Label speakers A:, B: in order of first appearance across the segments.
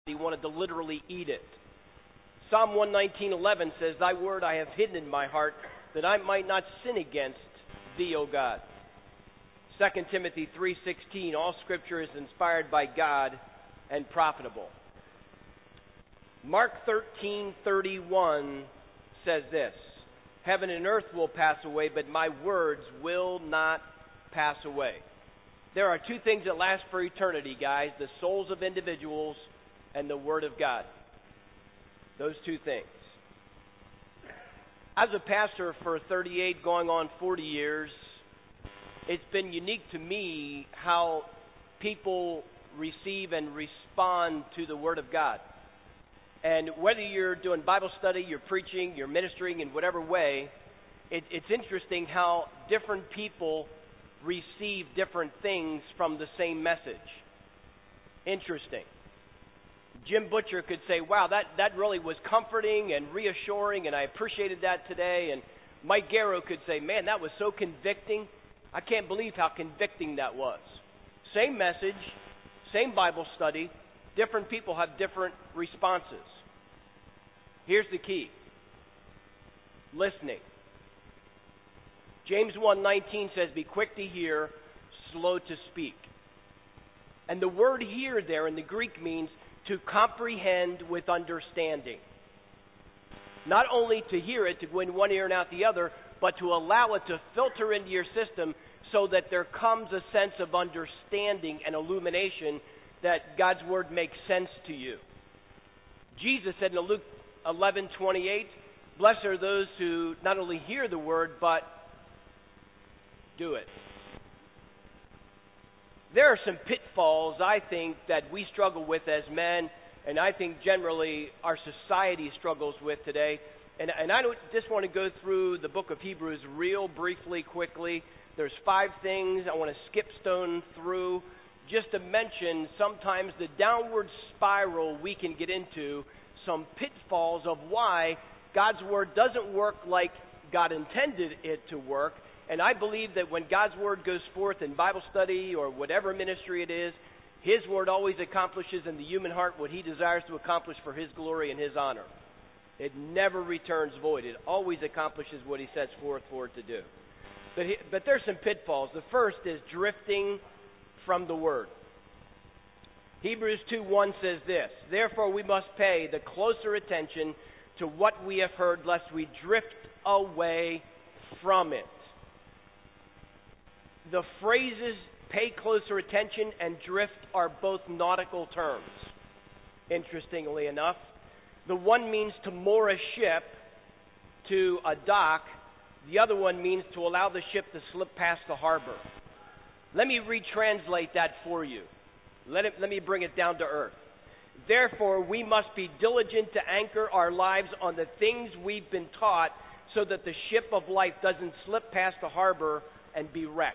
A: He wanted to literally eat it. Psalm 119:11 says, "Thy word I have hidden in my heart, that I might not sin against thee, O God." 2 Timothy 3:16, "All Scripture is inspired by God and profitable." Mark 13:31 says this, "Heaven and earth will pass away, but my words will not pass away." There are two things that last for eternity, guys: the souls of individuals and the Word of God. Those two things. As a pastor for 38, going on 40 years, it's been unique to me how people receive and respond to the Word of God. And whether you're doing Bible study, you're preaching, you're ministering in whatever way, it's interesting how different people receive different things from the same message. Interesting. Jim Butcher could say, "Wow, that really was comforting and reassuring, and I appreciated that today." And Mike Garrow could say, "Man, that was so convicting. I can't believe how convicting that was." Same message, same Bible study, different people have different responses. Here's the key: listening. James 1:19 says, "Be quick to hear, slow to speak." And the word "hear" there in the Greek means to comprehend with understanding. Not only to hear it, to go in one ear and out the other, but to allow it to filter into your system so that there comes a sense of understanding and illumination that God's Word makes sense to you. Jesus said in Luke 11:28, "Blessed are those who not only hear the Word, but do it." There are some pitfalls, I think, that we struggle with as men, and I think generally our society struggles with today. And I just want to go through the book of Hebrews real briefly, quickly. There's 5 things I want to skip stone through just to mention sometimes the downward spiral we can get into, some pitfalls of why God's Word doesn't work like God intended it to work. And I believe that when God's Word goes forth in Bible study or whatever ministry it is, His Word always accomplishes in the human heart what He desires to accomplish for His glory and His honor. It never returns void. It always accomplishes what He sets forth for it to do. But there's some pitfalls. The first is drifting from the Word. Hebrews 2:1 says this, "Therefore we must pay the closer attention to what we have heard, lest we drift away from it." The phrases "pay closer attention" and "drift" are both nautical terms, interestingly enough. The one means to moor a ship to a dock. The other one means to allow the ship to slip past the harbor. Let me retranslate that for you. Let me bring it down to earth. Therefore, we must be diligent to anchor our lives on the things we've been taught, so that the ship of life doesn't slip past the harbor and be wrecked.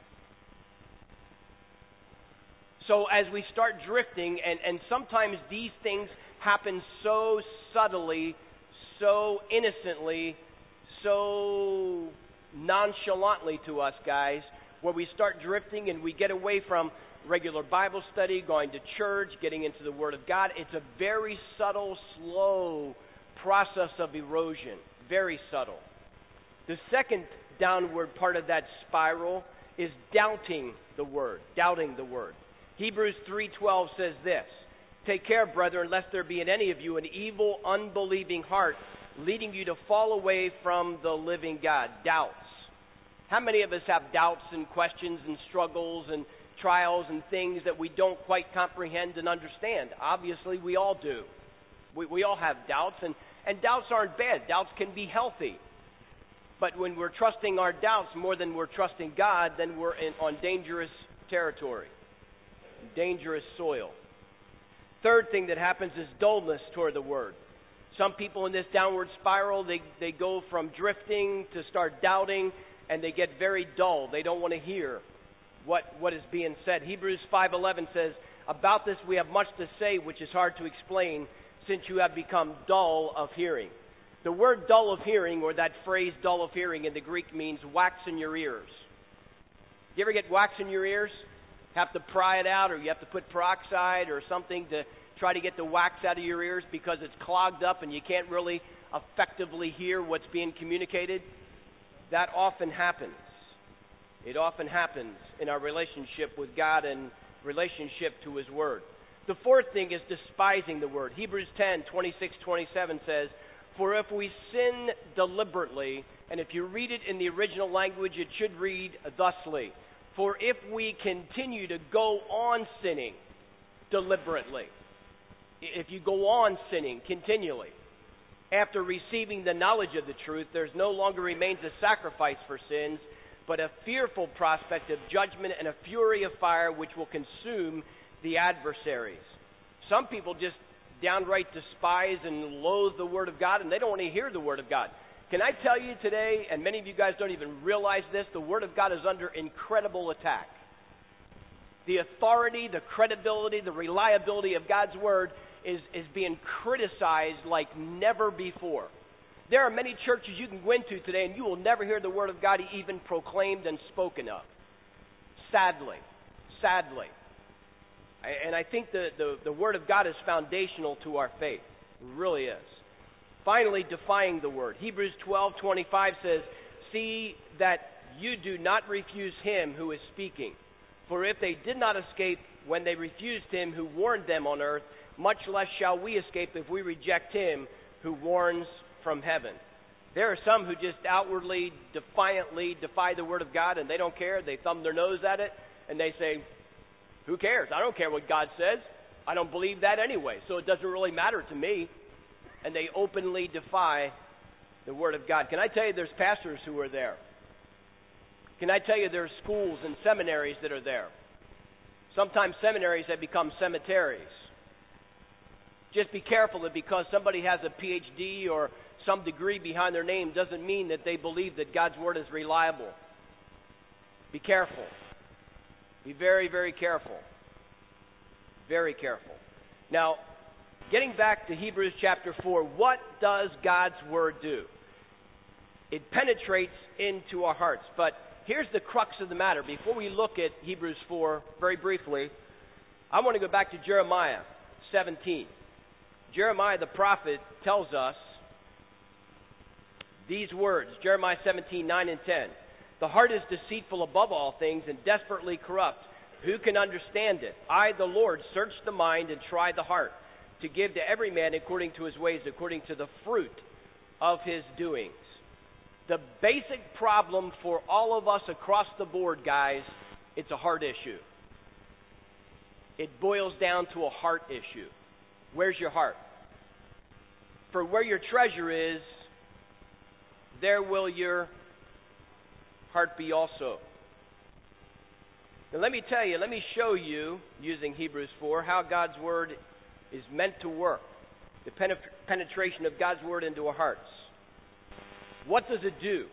A: So as we start drifting, and sometimes these things happen so subtly, so innocently, so nonchalantly to us, guys, where we start drifting and we get away from regular Bible study, going to church, getting into the Word of God. It's a very subtle, slow process of erosion. Very subtle. The second downward part of that spiral is doubting the Word. Doubting the Word. Hebrews 3:12 says this, "Take care, brethren, lest there be in any of you an evil, unbelieving heart, leading you to fall away from the living God." Doubts. How many of us have doubts and questions and struggles and trials and things that we don't quite comprehend and understand? Obviously, we all do. We all have doubts, and doubts aren't bad. Doubts can be healthy. But when we're trusting our doubts more than we're trusting God, then we're on dangerous territory, dangerous soil. Third thing that happens is dullness toward the Word. Some people in this downward spiral, they go from drifting to start doubting, and they get very dull. They don't want to hear what is being said. Hebrews 5:11 says, "About this we have much to say, which is hard to explain, since you have become dull of hearing." The word dull of hearing, or that phrase dull of hearing in the Greek, means wax in your ears. You ever get wax in your ears? Have to pry it out, or you have to put peroxide or something to try to get the wax out of your ears because it's clogged up and you can't really effectively hear what's being communicated. That often happens. It often happens in our relationship with God and relationship to His Word. The fourth thing is despising the Word. Hebrews 10:26-27 says, "For if we sin deliberately," and if you read it in the original language, it should read thusly, "For if we continue to go on sinning deliberately," if you go on sinning continually, "after receiving the knowledge of the truth, there no longer remains a sacrifice for sins, but a fearful prospect of judgment and a fury of fire which will consume the adversaries." Some people just downright despise and loathe the Word of God, and they don't want to hear the Word of God. Can I tell you today, and many of you guys don't even realize this, the Word of God is under incredible attack. The authority, the credibility, the reliability of God's Word is being criticized like never before. There are many churches you can go into today and you will never hear the Word of God even proclaimed and spoken of. Sadly. Sadly. And I think the Word of God is foundational to our faith. It really is. Finally, defying the Word. Hebrews 12:25 says, "See that you do not refuse him who is speaking. For if they did not escape when they refused him who warned them on earth, much less shall we escape if we reject him who warns from heaven." There are some who just outwardly, defiantly defy the Word of God, and they don't care. They thumb their nose at it, and they say, "Who cares? I don't care what God says. I don't believe that anyway, so it doesn't really matter to me." And they openly defy the Word of God. Can I tell you there's pastors who are there? Can I tell you there's schools and seminaries that are there? Sometimes seminaries have become cemeteries. Just be careful that because somebody has a PhD or some degree behind their name doesn't mean that they believe that God's Word is reliable. Be careful. Be very, very careful. Very careful. Now, getting back to Hebrews chapter 4, what does God's Word do? It penetrates into our hearts. But here's the crux of the matter. Before we look at Hebrews 4 very briefly, I want to go back to Jeremiah 17. Jeremiah the prophet tells us these words, Jeremiah 17:9 and 10. "The heart is deceitful above all things and desperately corrupt. Who can understand it? I, the Lord, search the mind and try the heart, to give to every man according to his ways, according to the fruit of his doings." The basic problem for all of us across the board, guys, it's a heart issue. It boils down to a heart issue. Where's your heart? For where your treasure is, there will your heart be also. Now let me tell you, let me show you, using Hebrews 4, how God's Word is meant to work. The penetration of God's Word into our hearts. What does it do?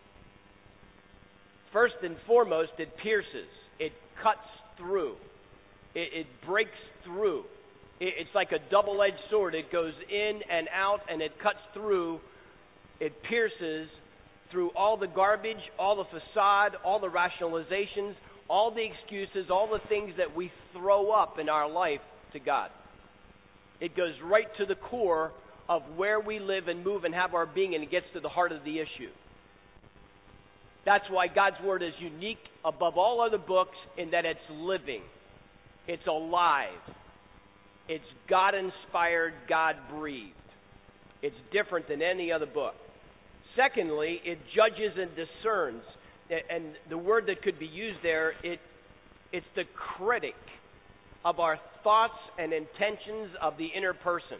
A: First and foremost, it pierces. It cuts through. It breaks through. It's like a double-edged sword. It goes in and out, and it cuts through. It pierces through all the garbage, all the facade, all the rationalizations, all the excuses, all the things that we throw up in our life to God. It goes right to the core of where we live and move and have our being, and it gets to the heart of the issue. That's why God's Word is unique above all other books in that it's living. It's alive. It's God-inspired, God-breathed. It's different than any other book. Secondly, it judges and discerns. And the word that could be used there, it's the critic of our thoughts and intentions of the inner person.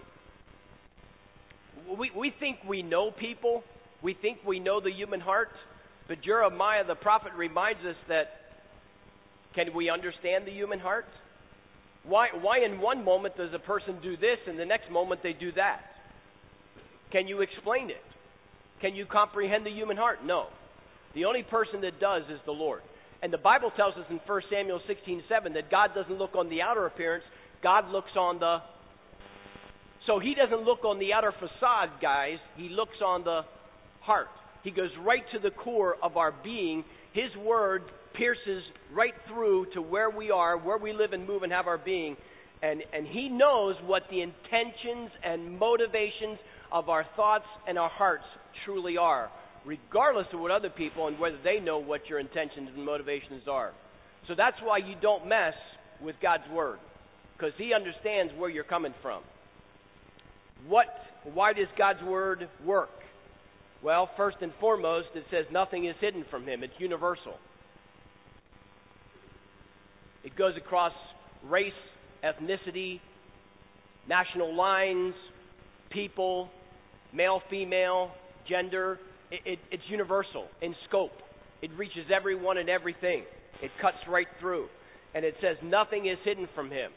A: We think we know people. We think we know the human heart. But Jeremiah the prophet reminds us that, can we understand the human heart? Why in one moment does a person do this and the next moment they do that? Can you explain it? Can you comprehend the human heart? No. The only person that does is the Lord. And the Bible tells us in 1 Samuel 16:7 that God doesn't look on the outer appearance, God looks on the... So He doesn't look on the outer facade, guys. He looks on the heart. He goes right to the core of our being. His Word pierces right through to where we are, where we live and move and have our being, And He knows what the intentions and motivations of our thoughts and our hearts truly are, regardless of what other people and whether they know what your intentions and motivations are. So that's why you don't mess with God's Word, because He understands where you're coming from. Why does God's Word work? Well, first and foremost, it says nothing is hidden from Him. It's universal. It goes across race, ethnicity, national lines, people, male, female, gender. It's universal in scope. It reaches everyone and everything. It cuts right through. And it says nothing is hidden from Him.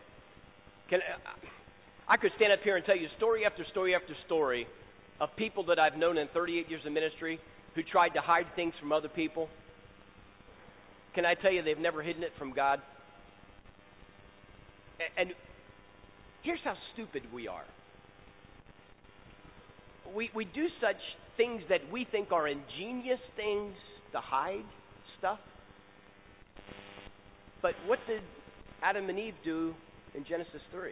A: I could stand up here and tell you story after story after story of people that I've known in 38 years of ministry who tried to hide things from other people. Can I tell you they've never hidden it from God? And here's how stupid we are. We do such things that we think are ingenious things to hide stuff. But what did Adam and Eve do in Genesis 3?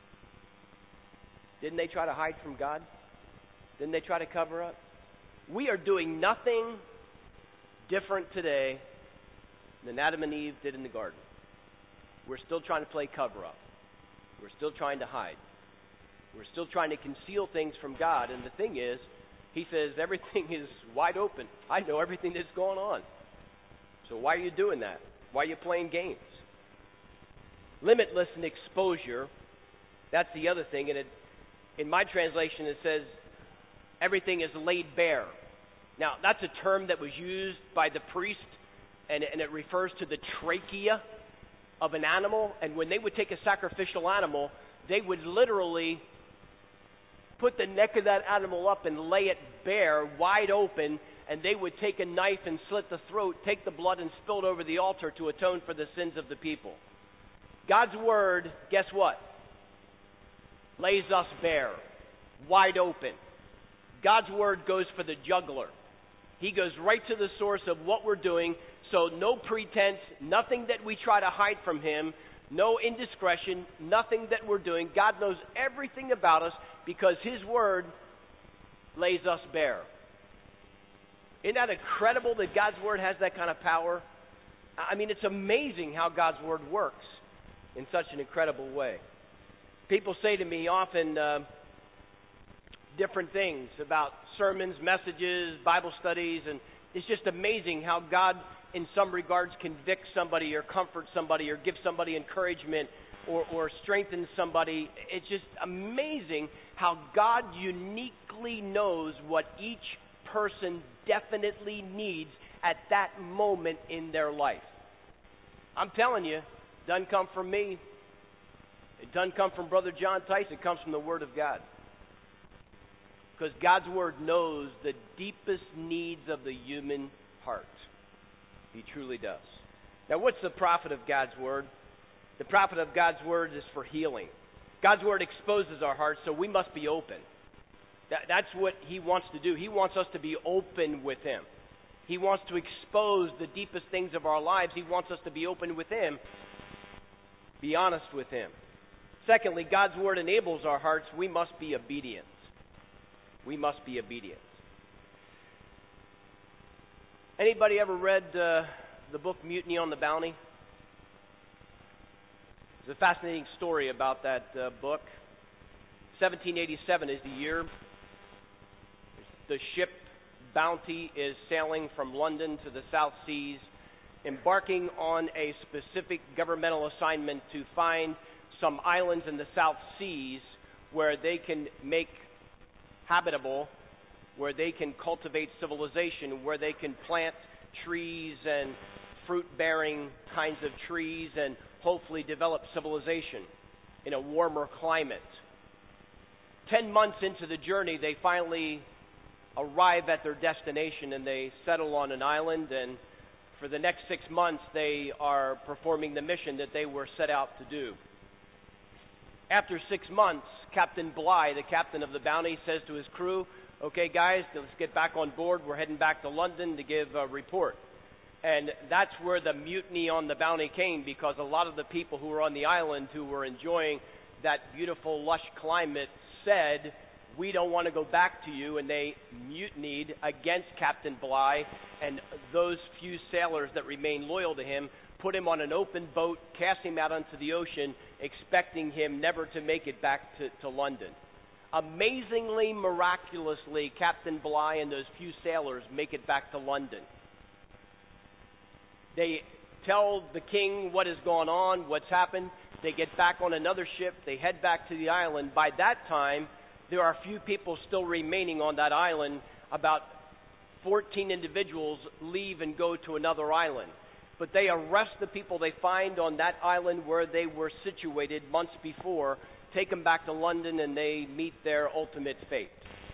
A: Didn't they try to hide from God? Didn't they try to cover up? We are doing nothing different today than Adam and Eve did in the garden. We're still trying to play cover up. We're still trying to hide. We're still trying to conceal things from God. And the thing is, He says everything is wide open. I know everything that's going on. So why are you doing that? Why are you playing games? Limitless in exposure, that's the other thing. And in my translation, it says everything is laid bare. Now, that's a term that was used by the priest, and it refers to the trachea of an animal. And when they would take a sacrificial animal, they would literally put the neck of that animal up and lay it bare, wide open, and they would take a knife and slit the throat, take the blood and spill it over the altar to atone for the sins of the people. God's Word, guess what? Lays us bare, wide open. God's Word goes for the jugular. He goes right to the source of what we're doing, so no pretense, nothing that we try to hide from Him, no indiscretion, nothing that we're doing. God knows everything about us because His Word lays us bare. Isn't that incredible that God's Word has that kind of power? I mean, it's amazing how God's Word works in such an incredible way. People say to me often different things about sermons, messages, Bible studies, and it's just amazing how God, in some regards, convicts somebody or comforts somebody or gives somebody encouragement or strengthens somebody. It's just amazing how God uniquely knows what each person definitely needs at that moment in their life. I'm telling you, it doesn't come from me. It doesn't come from Brother John Tice. It comes from the Word of God. Because God's Word knows the deepest needs of the human heart. He truly does. Now, what's the profit of God's Word? The profit of God's Word is for healing. God's Word exposes our hearts, so we must be open. That's what He wants to do. He wants us to be open with Him. He wants to expose the deepest things of our lives. He wants us to be open with Him. Be honest with Him. Secondly, God's Word enables our hearts. We must be obedient. We must be obedient. Anybody ever read the book Mutiny on the Bounty? There's a fascinating story about that book. 1787 is the year. The ship Bounty is sailing from London to the South Seas, embarking on a specific governmental assignment to find some islands in the South Seas where they can make habitable, where they can cultivate civilization, where they can plant trees and fruit-bearing kinds of trees and hopefully develop civilization in a warmer climate. 10 months into the journey, they finally arrive at their destination and they settle on an island, and for the next 6 months they are performing the mission that they were set out to do. After 6 months, Captain Bligh, the captain of the Bounty, says to his crew, "Okay, guys, let's get back on board. We're heading back to London to give a report." And that's where the mutiny on the Bounty came, because a lot of the people who were on the island who were enjoying that beautiful, lush climate said, "We don't want to go back to you," and they mutinied against Captain Bligh, and those few sailors that remained loyal to him put him on an open boat, cast him out onto the ocean, expecting him never to make it back to London. Amazingly, miraculously, Captain Bligh and those few sailors make it back to London. They tell the king what has gone on, what's happened. They get back on another ship. They head back to the island. By that time, there are a few people still remaining on that island. About 14 individuals leave and go to another island. But they arrest the people they find on that island where they were situated months before, take them back to London, and they meet their ultimate fate.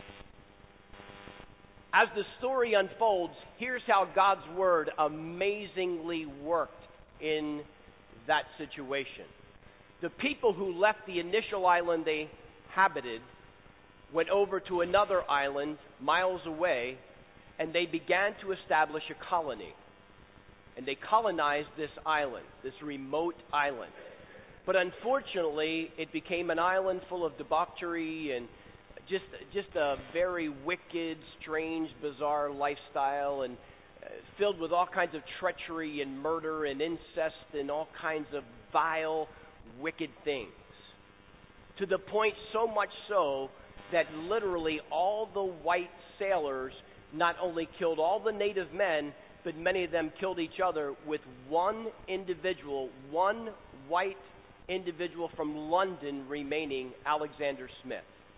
A: As the story unfolds, here's how God's word amazingly worked in that situation. The people who left the initial island they inhabited went over to another island miles away, and they began to establish a colony. And they colonized this island, this remote island. But unfortunately, it became an island full of debauchery and just a very wicked, strange, bizarre lifestyle, and filled with all kinds of treachery and murder and incest and all kinds of vile, wicked things. To the point so much so that literally all the white sailors not only killed all the native men, but many of them killed each other, with one individual, one white individual from London remaining, Alexander Smith.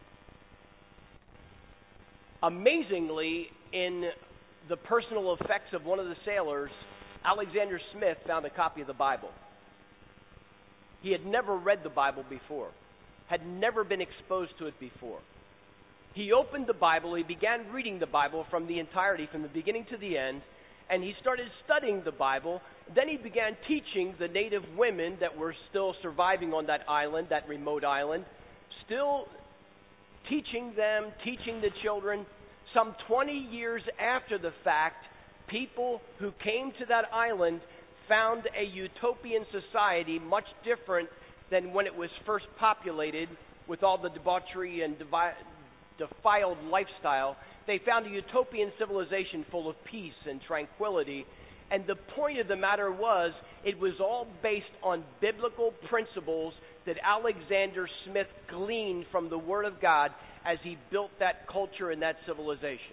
A: Amazingly, in the personal effects of one of the sailors, Alexander Smith found a copy of the Bible. He had never read the Bible before, had never been exposed to it before. He opened the Bible, he began reading the Bible from the entirety, from the beginning to the end, and he started studying the Bible. Then he began teaching the native women that were still surviving on that island, that remote island, still teaching them, teaching the children. Some 20 years after the fact, people who came to that island found a utopian society much different than when it was first populated with all the debauchery and defiled lifestyle. They found a utopian civilization full of peace and tranquility. And the point of the matter was, it was all based on biblical principles that Alexander Smith gleaned from the Word of God as he built that culture and that civilization.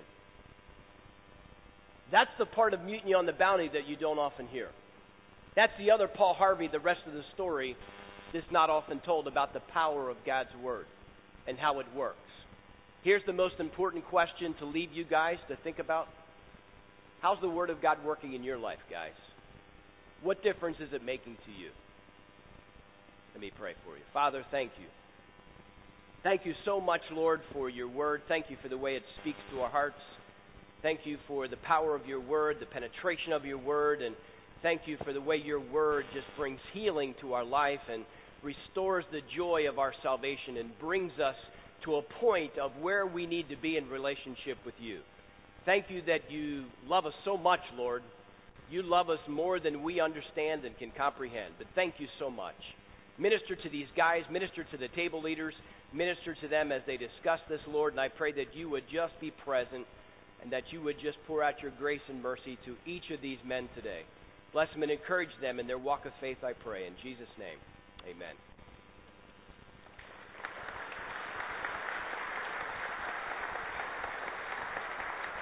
A: That's the part of Mutiny on the Bounty that you don't often hear. That's the other Paul Harvey, the rest of the story is not often told about the power of God's Word and how it works. Here's the most important question to leave you guys to think about. How's the Word of God working in your life, guys? What difference is it making to you? Let me pray for you. Father, thank you. Thank you so much, Lord, for your Word. Thank you for the way it speaks to our hearts. Thank you for the power of your Word, the penetration of your Word, and thank you for the way your Word just brings healing to our life and restores the joy of our salvation and brings us to a point of where we need to be in relationship with you. Thank you that you love us so much, Lord. You love us more than we understand and can comprehend. But thank you so much. Minister to these guys, minister to the table leaders, minister to them as they discuss this, Lord, and I pray that you would just be present and that you would just pour out your grace and mercy to each of these men today. Bless them and encourage them in their walk of faith, I pray. In Jesus' name, amen.